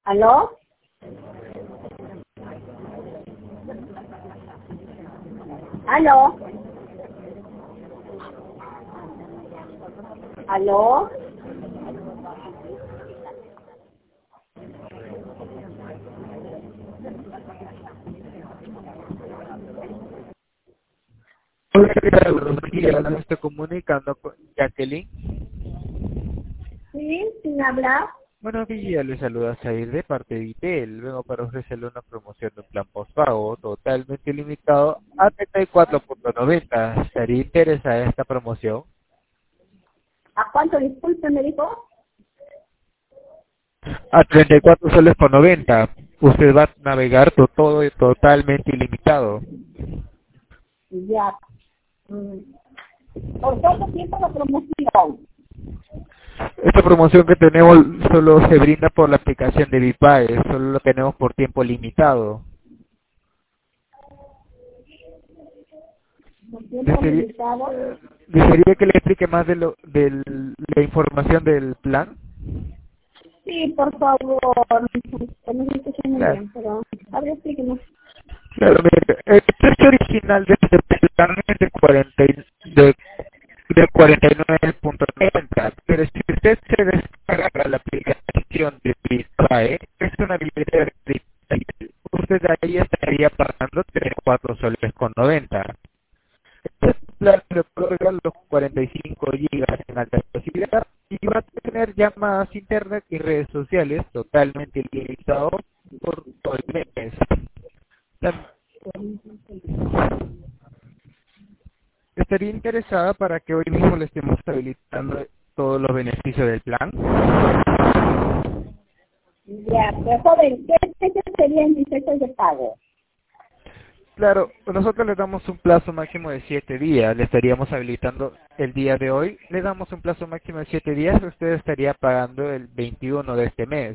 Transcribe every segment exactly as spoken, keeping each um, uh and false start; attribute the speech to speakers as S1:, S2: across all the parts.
S1: ¿Aló? ¿Aló? ¿Aló?
S2: Hola, ¿qué tal? Buenos días, me estoy comunicando con Jacqueline.
S1: Sí, ¿quién habla?
S2: Buenos días, le saluda Zair de parte de Itel. Vengo para ofrecerle una promoción de un plan postpago totalmente limitado a treinta y cuatro punto noventa. ¿Estaría interesada en esta promoción?
S1: ¿A cuánto disculpe me dijo?
S2: A treinta y cuatro soles con noventa. Usted va a navegar to- todo totalmente ilimitado.
S1: Ya. Mm, ¿Por cuánto tiempo la promoción?
S2: Esta promoción que tenemos solo se brinda por la aplicación de Vipae, solo lo tenemos por tiempo limitado.
S1: ¿Por tiempo
S2: ¿Desearía,
S1: limitado?
S2: desearía que le explique más de, lo, de la información del plan?
S1: Sí, por favor. No me escuché muy
S2: Claro.
S1: bien, pero a ver, explíquenos.
S2: Claro, mire, el precio original de este plan es de, cuarenta y- de, de cuarenta y nueve punto noventa, pero si usted se descarga la aplicación de Bitbuy, es una billetera digital, usted ahí estaría pagando treinta y cuatro soles con noventa. Este plan le otorga los cuarenta y cinco gigas en alta velocidad y va a tener llamadas internet y redes sociales totalmente ilimitados por todo el mes. Tam- ¿Estaría interesada para que hoy mismo le estemos habilitando todos los beneficios del plan?
S1: Ya, pero joven, ¿qué fechas serían mis fechas de pago?
S2: Claro, nosotros le damos un plazo máximo de siete días, le estaríamos habilitando el día de hoy, le damos un plazo máximo de siete días, usted estaría pagando el veintiuno de este mes.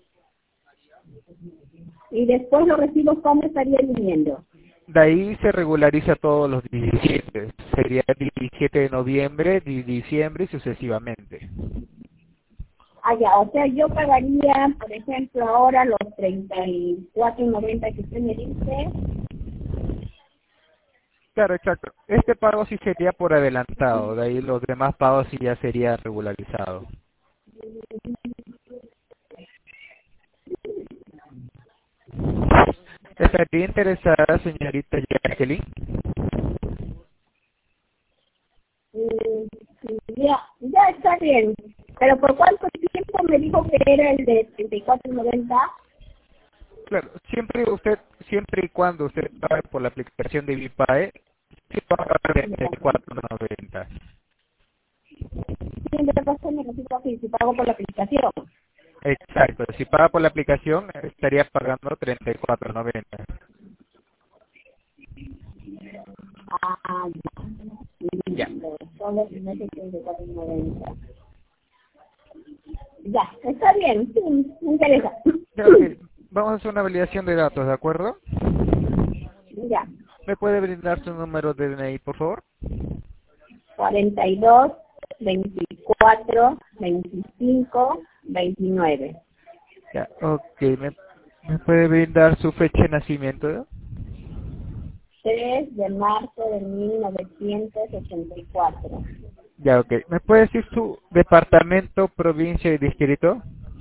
S1: Y después los recibos, ¿cómo estarían viniendo?
S2: De ahí se regulariza todos los diecisiete, sería el diecisiete de noviembre, de diciembre y sucesivamente.
S1: Ah, ya, o sea, yo pagaría, por ejemplo, ahora los treinta y cuatro noventa que usted me dice.
S2: Claro, exacto. Este pago sí sería por adelantado, de ahí los demás pagos sí ya sería regularizado. ¿Estaría interesada, señorita Jacqueline?
S1: Mm, Ya, ya está bien. Pero ¿por cuánto tiempo me dijo que era el de treinta y cuatro noventa?
S2: Claro, siempre usted, siempre y cuando usted pague por la aplicación de Vipae, sí paga
S1: Ya.
S2: treinta y cuatro noventa.
S1: Siempre pasa me necesito que si pago por la aplicación.
S2: Exacto, si paga por la aplicación estaría pagando treinta y cuatro noventa.
S1: Ah, ya.
S2: Ya.
S1: Listo. Solo el mes de treinta y cuatro noventa. Ya, está bien, sí, me interesa.
S2: Ya, ok. Vamos a hacer una validación de datos, ¿de acuerdo?
S1: Ya,
S2: ¿Me puede brindar su número de D N I, por favor?
S1: cuarenta y dos, veinticuatro, veinticinco, veintinueve.
S2: Ya, ok. ¿Me, me puede brindar su fecha de nacimiento?
S1: tres de marzo de mil novecientos ochenta y cuatro.
S2: Ya, ok. ¿Me puede decir su departamento, provincia y distrito?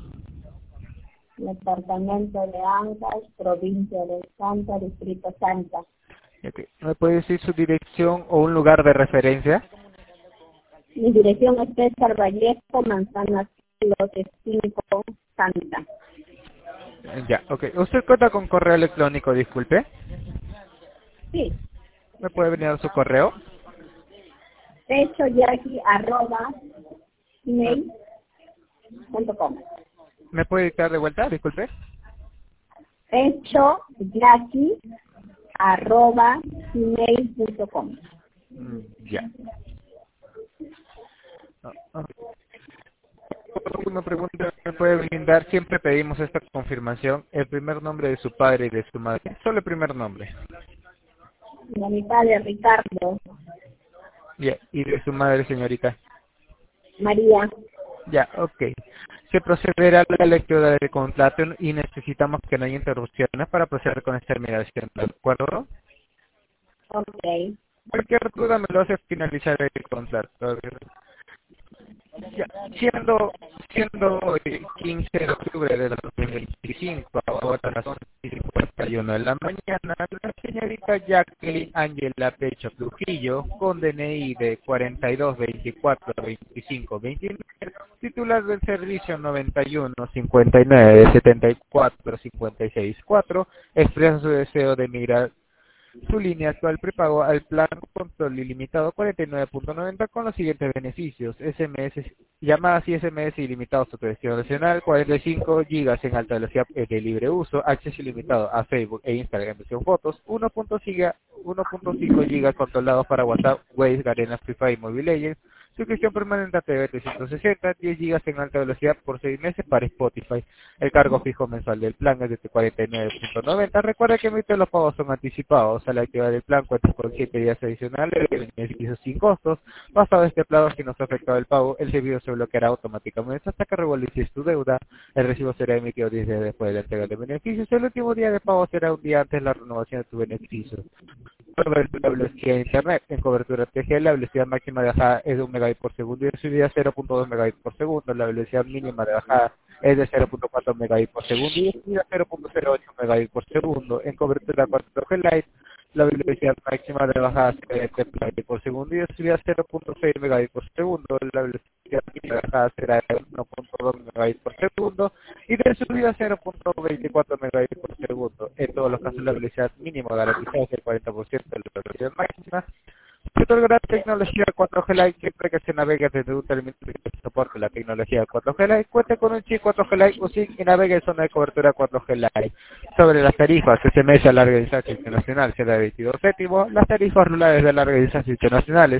S1: Departamento de Ancash, provincia de Santa, Distrito Santa.
S2: Ok. ¿Me puede decir su dirección o un lugar de referencia?
S1: Mi dirección es César Vallejo, Manzana Lote cinco, Santa.
S2: Ya, ok. ¿Usted cuenta con correo electrónico, disculpe?
S1: Sí,
S2: ¿Me puede brindar su correo?
S1: hecho yaqui arroba
S2: ¿Me,
S1: email punto com.
S2: me puede dictar de vuelta, disculpe?
S1: Hecho yaqui arroba email punto com.
S2: Mm, ya. Ah, ah. Por última pregunta, ¿me puede brindar? Siempre pedimos esta confirmación. El primer nombre de su padre y de su madre. Solo el primer nombre.
S1: De mi padre Ricardo,
S2: Ya. ¿Y de su madre, señorita?
S1: María.
S2: Ya, ok. Se procederá a la lectura del contrato y necesitamos que no haya interrupciones para proceder con esta terminación, ¿de acuerdo?
S1: Ok.
S2: Cualquier duda me lo hace finalizar el contrato. Ya, siendo, siendo hoy quince de octubre de dos mil veinticinco, ahora a las once y cincuenta y uno de la mañana, la señorita Jacqueline Ángela Pecho Trujillo, con D N I de cuarenta y dos veinticuatro veinticinco veintinueve, titular del servicio noventa y uno cincuenta y nueve setenta y cuatro cincuenta y seis cuatro, expresa su deseo de migrar su línea actual prepago al plan control ilimitado cuarenta y nueve punto noventa con los siguientes beneficios: S M S, llamadas y S M S ilimitados a tu destino nacional, cuarenta y cinco gigas en alta velocidad de libre uso, acceso ilimitado a Facebook e Instagram en versión fotos, uno punto cinco gigas controlados para WhatsApp, Waze, Garena, Free Fire y Mobile Legends, suscripción permanente a T V trescientos sesenta, diez gigas en alta velocidad por seis meses para Spotify. El cargo fijo mensual del plan es de cuarenta y nueve punto noventa. Recuerda que emite los pagos son anticipados. Al activar el plan cuenta con siete días adicionales de beneficios sin costos. Pasado este plazo, si no se ha afectado el pago, el servicio se bloqueará automáticamente hasta que revalorices tu deuda. El recibo será emitido diez días después de la entrega de beneficios. El último día de pago será un día antes de la renovación de tu beneficio. La velocidad de internet en cobertura T G, la velocidad máxima de bajada es de un megabit por segundo y de subida cero punto dos megabits por segundo. La velocidad mínima de bajada es de cero punto cuatro megabits por segundo y de subida cero punto cero ocho megabits por segundo. En cobertura cuatro G Lite, la velocidad máxima de bajada será de tres megabits por segundo y de subida cero punto seis megabits por segundo. La velocidad mínima de bajada será de uno punto dos megabits por segundo y de subida cero punto veinticuatro megabits por segundo. En todos los casos, la velocidad mínima garantizada es el cuarenta por ciento de la velocidad máxima. Se otorgará tecnología cuatro G Lite siempre que se navegue desde un terminal que soporte la tecnología cuatro G Lite, cuente con un chip cuatro G Lite o SIM y navegue en zona de cobertura cuatro G Lite. Sobre las tarifas S M S a larga distancia internacional será de veintidós céntimos, las tarifas rurales de larga distancia internacionales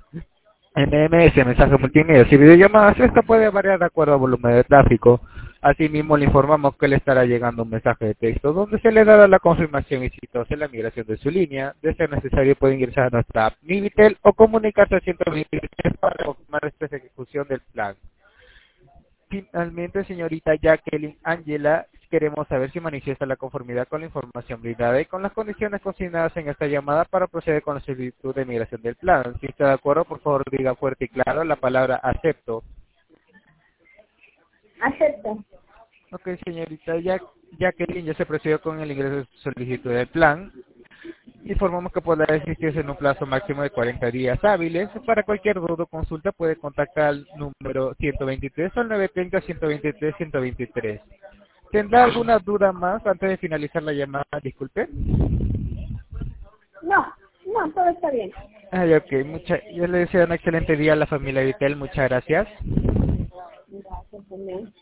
S2: M M S, mensajes multimedia y videollamadas, esta puede variar de acuerdo al volumen de tráfico. Asimismo, le informamos que le estará llegando un mensaje de texto donde se le dará la confirmación exitosa en la migración de su línea. De ser necesario, puede ingresar a nuestra app Nivitel o comunicarse al ciento veintitrés para confirmar esta ejecución del plan. Finalmente, señorita Jacqueline Ángela, queremos saber si manifiesta la conformidad con la información brindada y con las condiciones consignadas en esta llamada para proceder con la solicitud de migración del plan. Si está de acuerdo, por favor, diga fuerte y claro la palabra acepto.
S1: Acepto.
S2: Ok, señorita Jack, Jacqueline, ya se procedió con el ingreso de su solicitud del plan. Informamos que podrá existirse en un plazo máximo de cuarenta días hábiles. Para cualquier duda o consulta puede contactar al número ciento veintitrés o al nueve treinta, ciento veintitrés, ciento veintitrés. ¿Tendrá alguna duda más antes de finalizar la llamada? Disculpe.
S1: No, no, todo está bien.
S2: Ay, ok, mucha, yo le deseo un excelente día a la familia Vitel. Muchas gracias.
S1: Gracias, también.